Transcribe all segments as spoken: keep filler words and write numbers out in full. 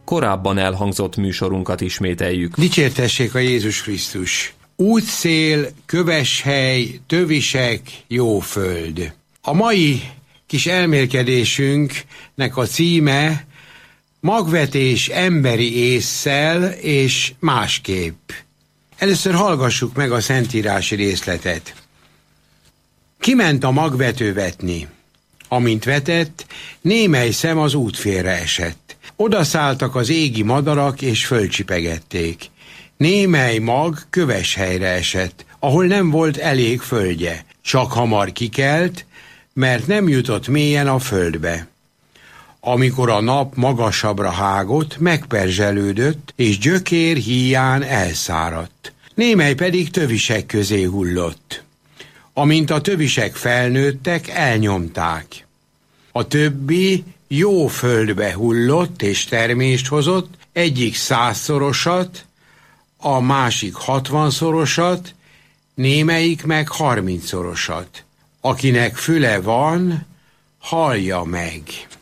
korábban elhangzott műsorunkat ismételjük. Dicsértessék a Jézus Krisztus! Útszél, köveshely, tövisek, jó föld. A mai kis elmélkedésünknek a címe magvetés emberi ésszel és másképp. Először hallgassuk meg a szentírási részletet. Kiment a magvető vetni. Amint vetett, némely szem az útfélre esett. Odaszálltak az égi madarak és fölcsipegették. Némely mag köves helyre esett, ahol nem volt elég földje. Csak hamar kikelt, mert nem jutott mélyen a földbe. Amikor a nap magasabbra hágott, megperzselődött, és gyökér híján elszáradt. Némely pedig tövisek közé hullott. Amint a tövisek felnőttek, elnyomták. A többi jó földbe hullott és termést hozott, egyik százszorosat, a másik hatvanszorosat, némelyik meg harmincszorosat. Akinek füle van, hallja meg.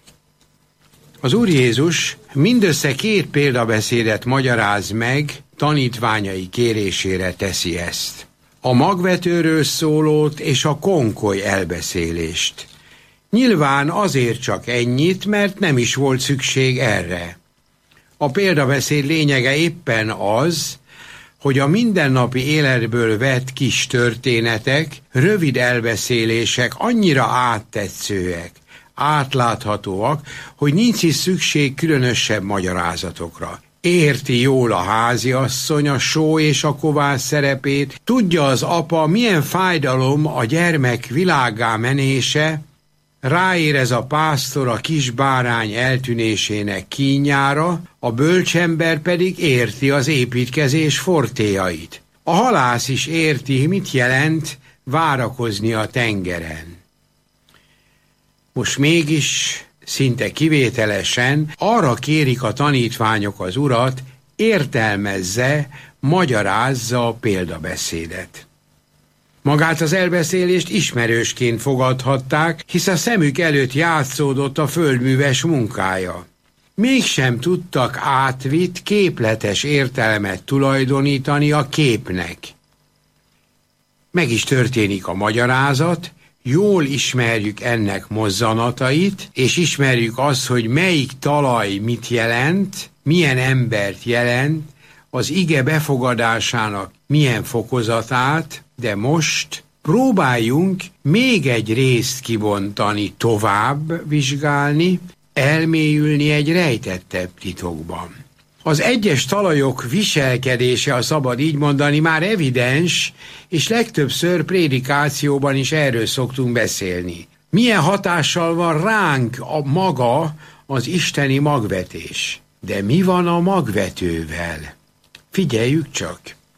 Az Úr Jézus mindössze két példabeszédet magyaráz meg, tanítványai kérésére teszi ezt. A magvetőről szólót és a konkoly elbeszélést. Nyilván azért csak ennyit, mert nem is volt szükség erre. A példabeszéd lényege éppen az, hogy a mindennapi életből vett kis történetek, rövid elbeszélések annyira áttetszőek, átláthatóak, hogy nincs is szükség különösebb magyarázatokra. Érti jól a háziasszony a só és a kovász szerepét, tudja az apa, milyen fájdalom a gyermek világgá menése, ráérez a pásztor a kis bárány eltűnésének kínjára, a bölcsember pedig érti az építkezés fortéjait. A halász is érti, mit jelent várakozni a tengeren. Most mégis szinte kivételesen arra kérik a tanítványok az Urat, értelmezze, magyarázza a példabeszédet. Magát az elbeszélést ismerősként fogadhatták, hisz a szemük előtt játszódott a földműves munkája. Mégsem tudtak átvitt, képletes értelmet tulajdonítani a képnek. Meg is történik a magyarázat, jól ismerjük ennek mozzanatait, és ismerjük azt, hogy melyik talaj mit jelent, milyen embert jelent, az ige befogadásának milyen fokozatát, de most próbáljunk még egy részt kibontani, tovább vizsgálni, elmélyülni egy rejtettebb titokban. Az egyes talajok viselkedése, a szabad így mondani, már evidens, és legtöbbször prédikációban is erről szoktunk beszélni. Milyen hatással van ránk a maga az isteni magvetés? De mi van a magvetővel? Figyeljük csak!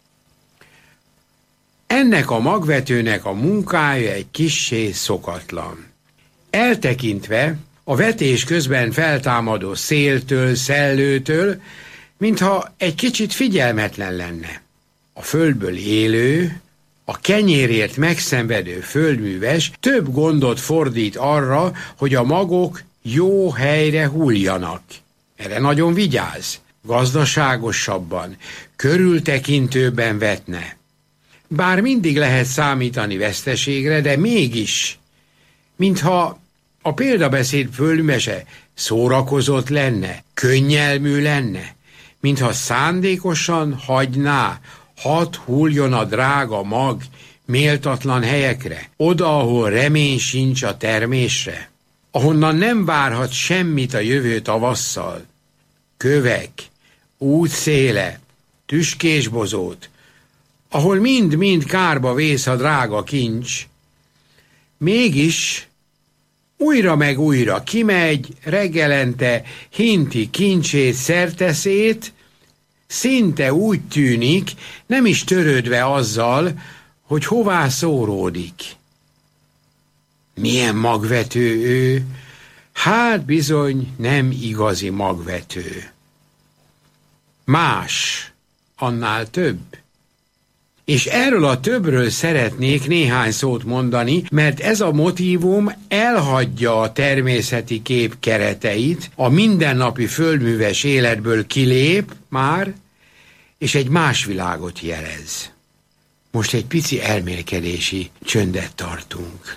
Ennek a magvetőnek a munkája egy kissé szokatlan. Eltekintve a vetés közben feltámadó széltől, szellőtől, mintha egy kicsit figyelmetlen lenne. A földből élő, a kenyérért megszenvedő földműves több gondot fordít arra, hogy a magok jó helyre hulljanak. Erre nagyon vigyáz, gazdaságosabban, körültekintőbben vetne. Bár mindig lehet számítani veszteségre, de mégis, mintha a példabeszéd földművese szórakozott lenne, könnyelmű lenne, mintha szándékosan hagyná, hadd hulljon a drága mag méltatlan helyekre, oda, ahol remény sincs a termésre, ahonnan nem várhat semmit a jövő tavasszal. Kövek, útszéle, tüskésbozót, ahol mind-mind kárba vész a drága kincs, mégis újra meg újra kimegy, reggelente hinti kincsét, szerteszét, szinte úgy tűnik, nem is törődve azzal, hogy hová szóródik. Milyen magvető ő? Hát bizony nem igazi magvető. Más, annál több. És erről a többről szeretnék néhány szót mondani, mert ez a motívum elhagyja a természeti kép kereteit, a mindennapi földműves életből kilép már, és egy más világot jelez. Most egy pici elmélkedési csöndet tartunk.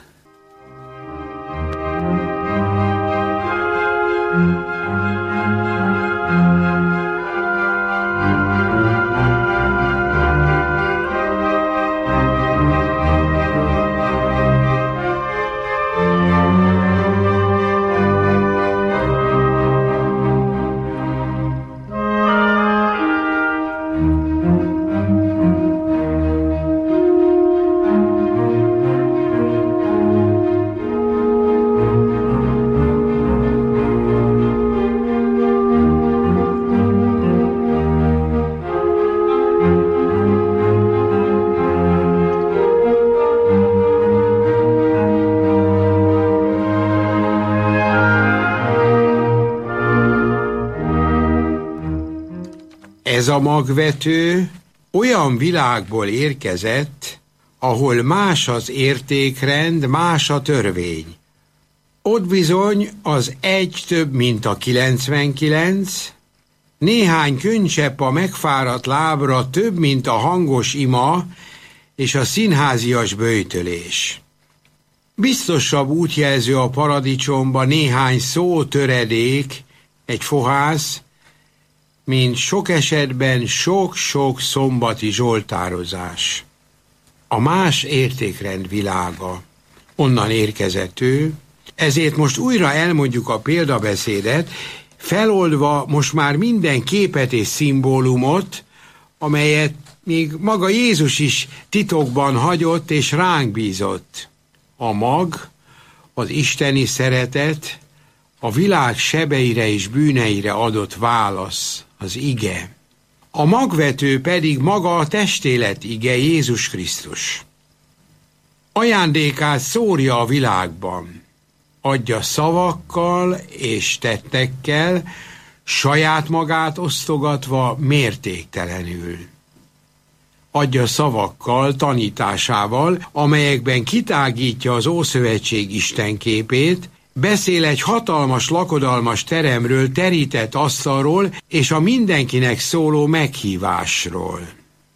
Ez a magvető olyan világból érkezett, ahol más az értékrend, más a törvény. Ott bizony az egy több, mint a kilencvenkilenc, néhány könycsepp a megfáradt lábra több, mint a hangos ima és a színházias böjtölés. Biztosabb útjelző a paradicsomba néhány szó töredék, egy fohász, mint sok esetben sok-sok szombati zsoltározás. A más értékrend világa, onnan érkezett ő, ezért most újra elmondjuk a példabeszédet, feloldva most már minden képet és szimbólumot, amelyet még maga Jézus is titokban hagyott és ránk bízott. A mag, az isteni szeretet, a világ sebeire és bűneire adott válasz, az ige. A magvető pedig maga a testélet ige, Jézus Krisztus. Ajándékát szórja a világban, adja szavakkal és tettekkel, saját magát osztogatva mértéktelenül. Adja szavakkal, tanításával, amelyekben kitágítja az Ószövetség istenképét, beszél egy hatalmas, lakodalmas teremről, terített asztalról és a mindenkinek szóló meghívásról.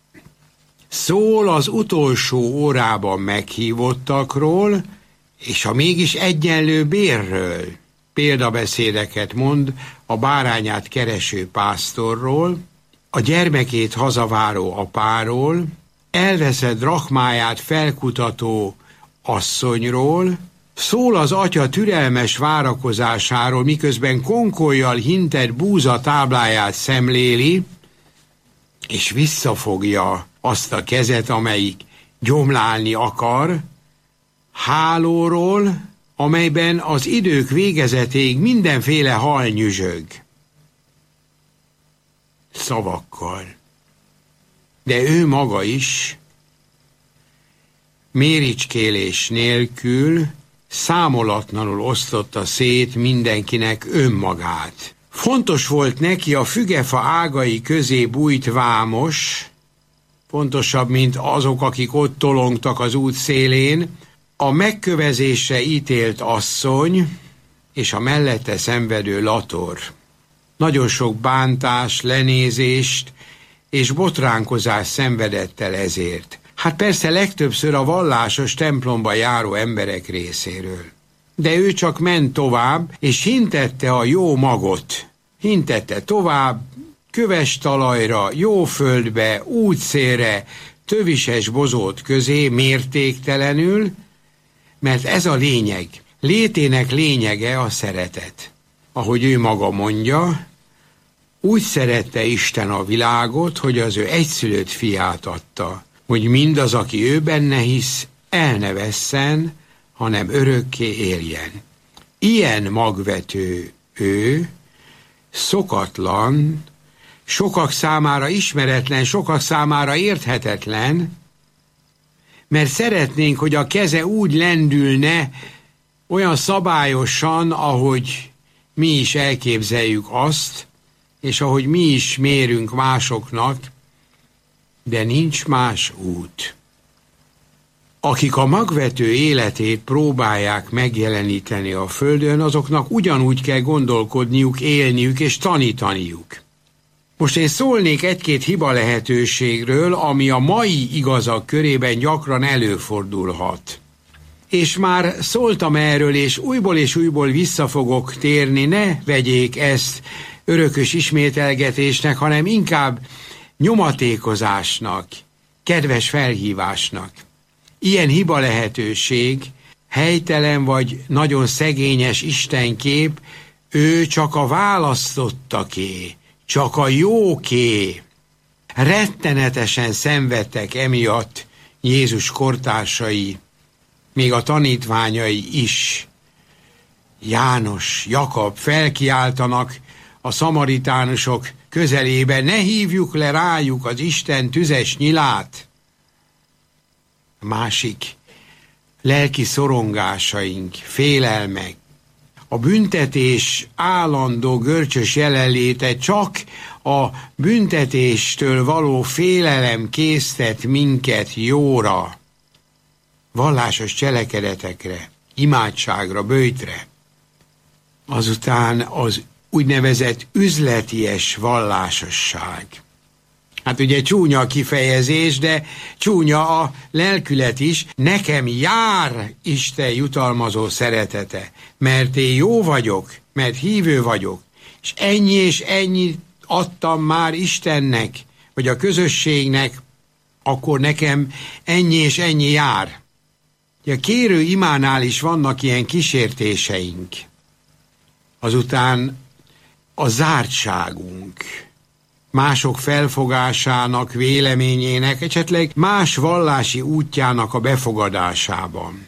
Szól az utolsó órában meghívottakról, és a mégis egyenlő bérről. Példabeszédeket mond a bárányát kereső pásztorról, a gyermekét hazaváró apáról, elveszett drachmáját felkutató asszonyról, szól az atya türelmes várakozásáról, miközben konkollyal hintett búza tábláját szemléli, és visszafogja azt a kezet, amelyik gyomlálni akar, hálóról, amelyben az idők végezetéig mindenféle hal nyüzsög. Szavakkal. De ő maga is méricskélés nélkül számolatlanul osztotta szét mindenkinek önmagát. Fontos volt neki a fügefa ágai közé bújt vámos, fontosabb, mint azok, akik ott tolongtak az út szélén, a megkövezésre ítélt asszony és a mellette szenvedő lator. Nagyon sok bántás, lenézést és botránkozást szenvedett el ezért. Hát persze legtöbbször a vallásos templomba járó emberek részéről. De ő csak ment tovább, és hintette a jó magot. Hintette tovább, köves talajra, jó földbe, útszélre, tövises bozót közé, mértéktelenül, mert ez a lényeg. Létének lényege a szeretet. Ahogy ő maga mondja, úgy szerette Isten a világot, hogy az ő egyszülött fiát adta, hogy mindaz, aki ő benne hisz, el ne vesszen, hanem örökké éljen. Ilyen magvető ő, szokatlan, sokak számára ismeretlen, sokak számára érthetetlen, mert szeretnénk, hogy a keze úgy lendülne, olyan szabályosan, ahogy mi is elképzeljük azt, és ahogy mi is mérünk másoknak, de nincs más út. Akik a magvető életét próbálják megjeleníteni a földön, azoknak ugyanúgy kell gondolkodniuk, élniük és tanítaniuk. Most én szólnék egy-két hiba lehetőségről, ami a mai igazak körében gyakran előfordulhat. És már szóltam erről, és újból és újból vissza fogok térni, ne vegyék ezt örökös ismételgetésnek, hanem inkább nyomatékozásnak, kedves felhívásnak. Ilyen hiba lehetőség, helytelen vagy nagyon szegényes istenkép, ő csak a választottaké, csak a jóké. Rettenetesen szenvedtek emiatt Jézus kortársai, még a tanítványai is. János, Jakab felkiáltanak a szamaritánusok közelébe, ne hívjuk le rájuk az Isten tüzes nyilát. A másik, lelki szorongásaink, félelmek, a büntetés állandó görcsös jelenléte, csak a büntetéstől való félelem késztet minket jóra, vallásos cselekedetekre, imádságra, böjtre. Azután az úgynevezett üzleties vallásosság. Hát ugye csúnya a kifejezés, de csúnya a lelkület is. Nekem jár Isten jutalmazó szeretete, mert én jó vagyok, mert hívő vagyok, és ennyi és ennyi adtam már Istennek, vagy a közösségnek, akkor nekem ennyi és ennyi jár. A kérő imánál is vannak ilyen kísértéseink. Azután a zártságunk, mások felfogásának, véleményének, esetleg más vallási útjának a befogadásában.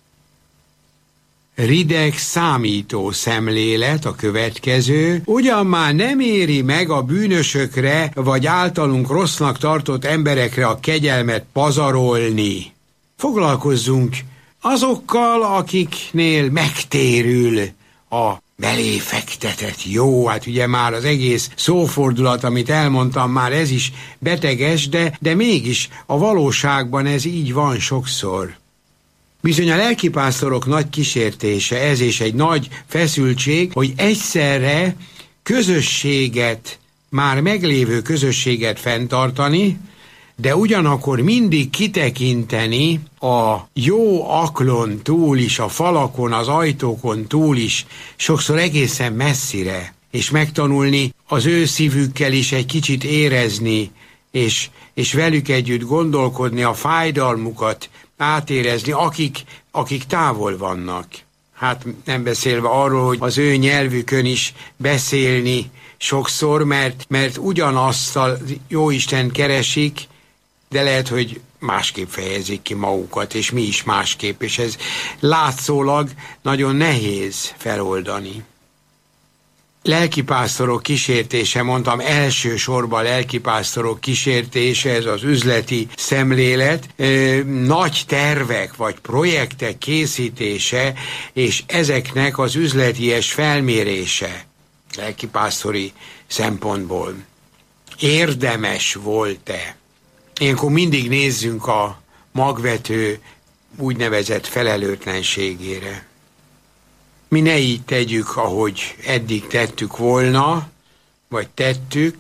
Rideg számító szemlélet a következő, ugyan már nem éri meg a bűnösökre, vagy általunk rossznak tartott emberekre a kegyelmet pazarolni. Foglalkozzunk azokkal, akiknél megtérül a belé fektetett jó, hát ugye már az egész szófordulat, amit elmondtam, már ez is beteges, de, de mégis a valóságban ez így van sokszor. Bizony a lelkipásztorok nagy kísértése ez, és egy nagy feszültség, hogy egyszerre közösséget, már meglévő közösséget fenntartani, de ugyanakkor mindig kitekinteni a jó aklon túl is, a falakon, az ajtókon túl is, sokszor egészen messzire, és megtanulni az ő szívükkel is egy kicsit érezni, és, és velük együtt gondolkodni, a fájdalmukat átérezni, akik, akik távol vannak. Hát nem beszélve arról, hogy az ő nyelvükön is beszélni sokszor, mert, mert ugyanazt a Jóisten keresik, de lehet, hogy másképp fejezik ki magukat, és mi is másképp, és ez látszólag nagyon nehéz feloldani. Lelkipásztorok kísértése, mondtam, elsősorban lelkipásztorok kísértése, ez az üzleti szemlélet, nagy tervek vagy projektek készítése, és ezeknek az üzleties felmérése lelkipásztori szempontból. Érdemes volt-e? Ilyenkor mindig nézzünk a magvető úgynevezett felelőtlenségére. Mi ne így tegyük, ahogy eddig tettük volna, vagy tettük,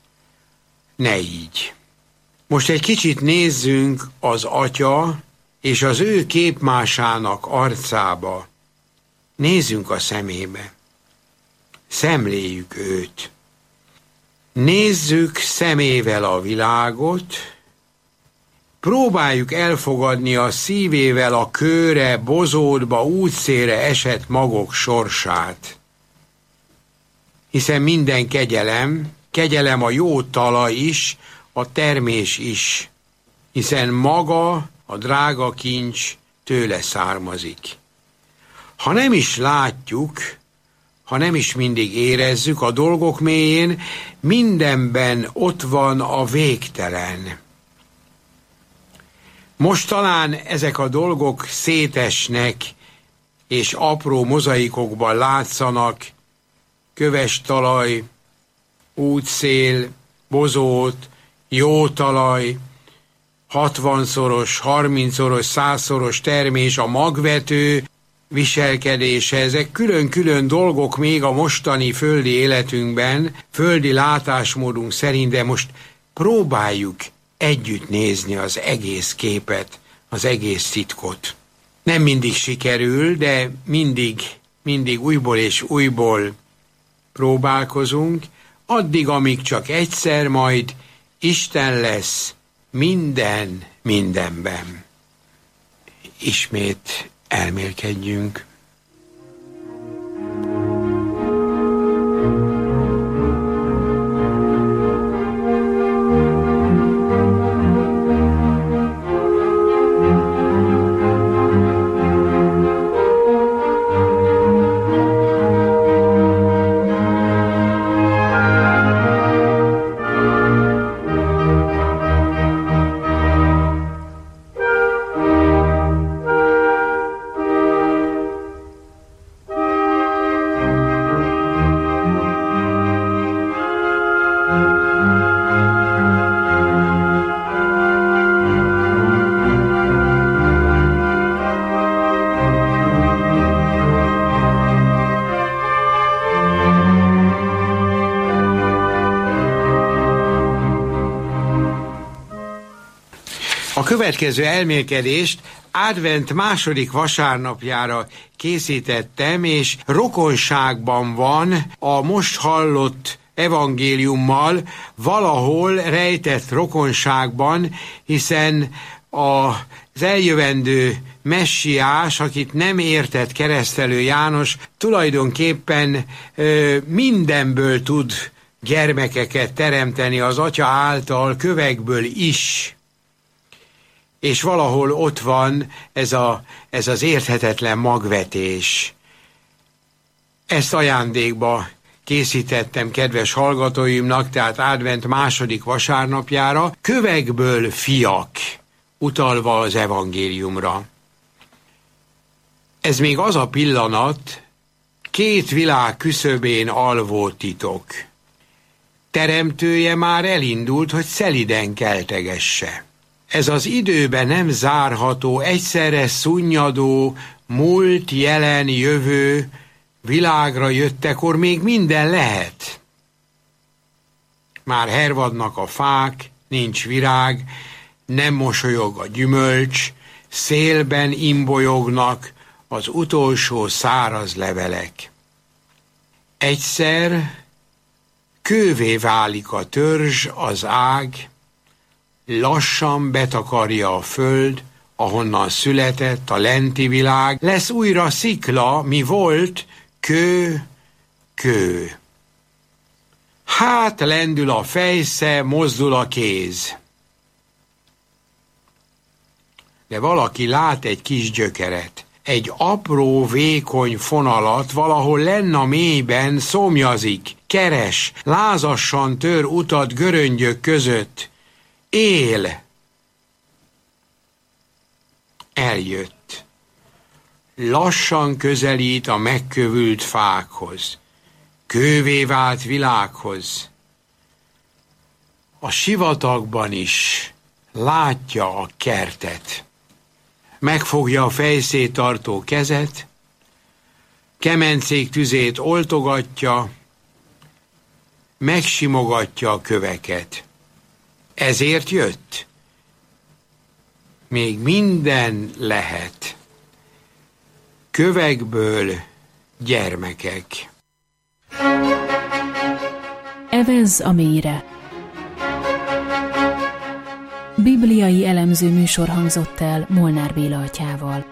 ne így. Most egy kicsit nézzünk az Atya és az ő képmásának arcába. Nézzünk a szemébe. Szemléljük őt. Nézzük szemével a világot, próbáljuk elfogadni a szívével a kőre, bozótba, útszélre esett magok sorsát. Hiszen minden kegyelem, kegyelem a jó talaj is, a termés is, hiszen maga a drága kincs tőle származik. Ha nem is látjuk, ha nem is mindig érezzük a dolgok mélyén, mindenben ott van a végtelen. Most talán ezek a dolgok szétesnek, és apró mozaikokban látszanak, köves talaj, útszél, bozót, jó talaj, hatvanszoros, harmincszoros, százszoros termés, a magvető viselkedése, ezek külön-külön dolgok még a mostani földi életünkben, földi látásmódunk szerint, de most próbáljuk együtt nézni az egész képet, az egész titkot. Nem mindig sikerül, de mindig, mindig újból és újból próbálkozunk, addig, amíg csak egyszer majd Isten lesz minden mindenben. Ismét elmélkedjünk. A következő elmélkedést advent második vasárnapjára készítettem, és rokonságban van a most hallott evangéliummal, valahol rejtett rokonságban, hiszen az eljövendő messiás, akit nem értett keresztelő János, tulajdonképpen ö, mindenből tud gyermekeket teremteni az atya által, kövekből is. És valahol ott van ez, a, ez az érthetetlen magvetés. Ezt ajándékba készítettem kedves hallgatóimnak, tehát advent második vasárnapjára, kövekből fiak, utalva az evangéliumra. Ez még az a pillanat, két világ küszöbén alvó titok. Teremtője már elindult, hogy szeliden keltegesse. Ez az időben nem zárható, egyszerre szunnyadó, múlt, jelen, jövő, világra jöttekor még minden lehet. Már hervadnak a fák, nincs virág, nem mosolyog a gyümölcs, szélben imbolyognak az utolsó száraz levelek. Egyszer kővé válik a törzs, az ág, lassan betakarja a föld, ahonnan született a lenti világ, lesz újra szikla, mi volt, kő, kő. Hát lendül a fejsze, mozdul a kéz. De valaki lát egy kis gyökeret, egy apró, vékony fonalat, valahol lenn a mélyben szomjazik, keres, lázassan tör utat göröngyök között. Él. Eljött. Lassan közelít a megkövült fákhoz, kővé vált világhoz. A sivatagban is látja a kertet. Megfogja a fejszét tartó kezet, kemencék tüzét oltogatja, megsimogatja a köveket. Ezért jött. Még minden lehet. Kövekből gyermekek. Evezz a mélyre. Bibliai elemző műsor hangzott el Molnár Béla atyával.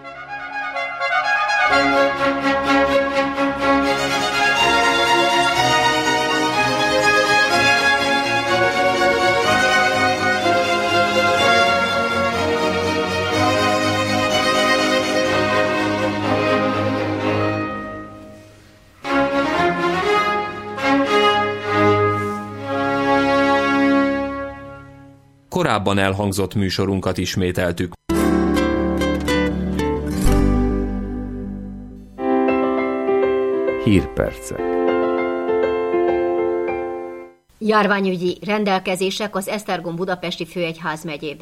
Korábban elhangzott műsorunkat ismételtük. Hírpercek. Járványügyi rendelkezések az Esztergom budapesti főegyházmegyében.